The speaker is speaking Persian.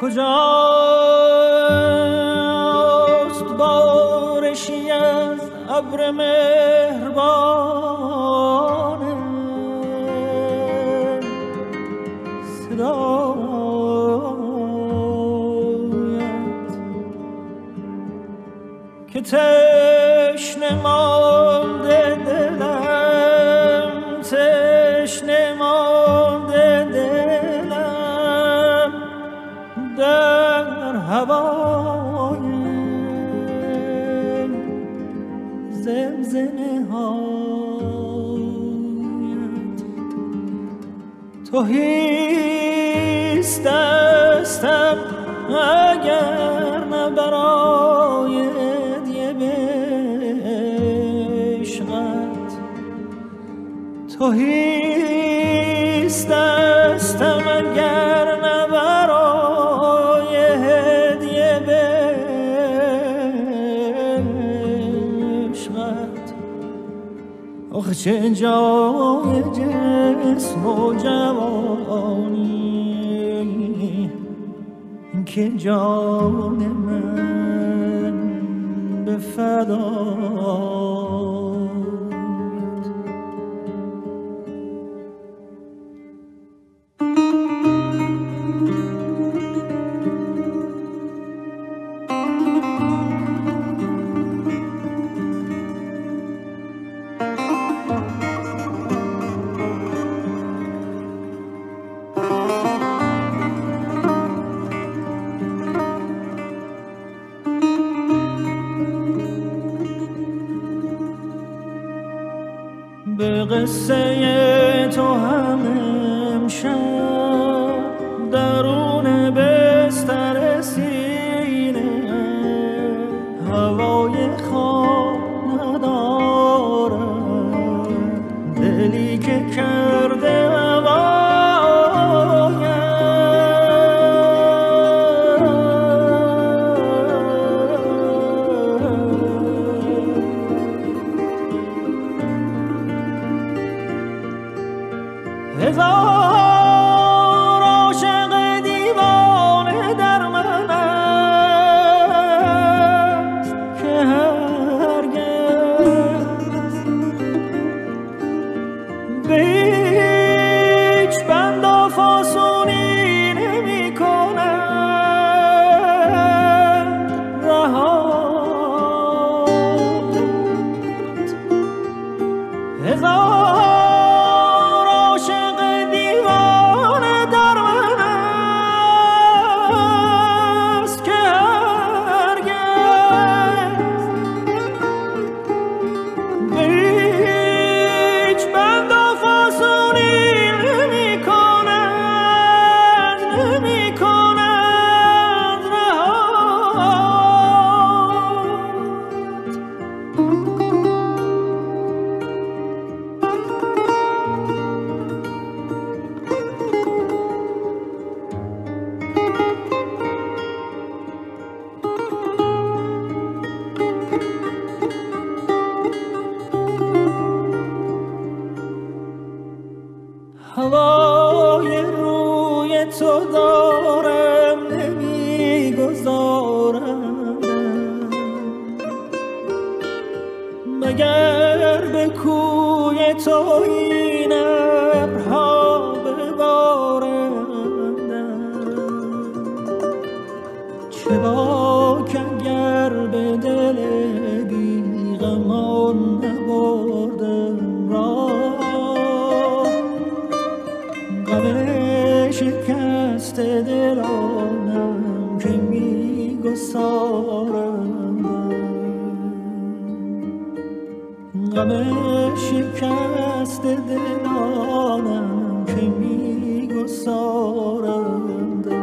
کجاست بارشی از ابر مهربان صدایت که تشنه مانده دلم، تشنه مانده دلم در هوای زمزمه هایت. تهیست دستم اگر نه برای هدیه به عشقت، تهیست دستم اگر نه برای هدیه به عشقت. آخه چه جای جسم و جوانی که جان من به فدایت. به قصه تو هم امشب درون بستر سینه هوای خواب ندارم، دلی که کرده هزار عاشق دیوانه در من است که هرگز به هیچ بند و فاسونی نمی کند رهایت. هزار هوای روی تو دارم نمیگذارم مگر به کوی تو این ابرها ببارندم. چه باک اگر به دل بیغمان نبردم راه، غم شکست دلانم که میگسارندم، غم شکست دلانم که میگسارندم.